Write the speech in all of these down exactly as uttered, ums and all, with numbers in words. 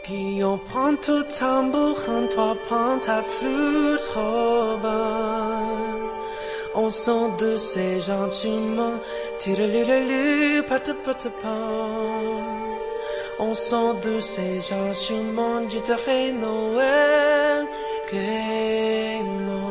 Guillaume, prends ton tambourin, toi prends ta flûte robin. On s'en douce gentiment, tire-le-le-le, pata-pata-pan. On s'en douce gentiment, je dirai Noël gaiement.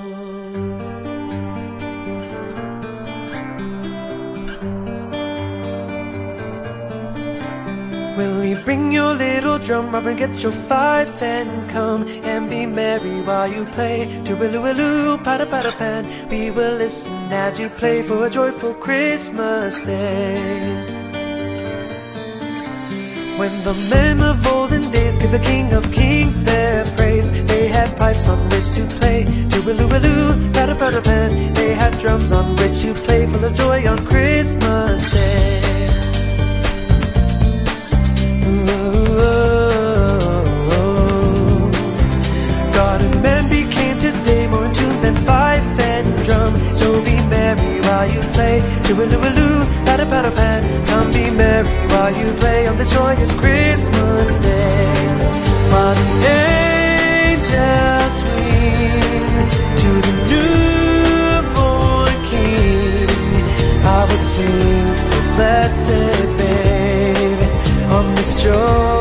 Will you bring your little drum, Robin, get your fife and come and be merry while you play. Do-a-loo-a-loo, pat-a-pat-a-pan. We will listen as you play for a joyful Christmas day. When the men of olden days give the King of Kings their praise, they had pipes on which to play. Do-a-loo-a-loo, pat-a-pat-a-pan. They had drums on which to play full of joy on Christmas Day. God and man became today more in tune than fife and drum. So be merry while you play. Do-a-loo-a-loo, pat-a-pat-a-pan. Come be merry while you play on this joyous Christmas day. While the angels ring to the newborn King, I will sing for blessed babe on this joy.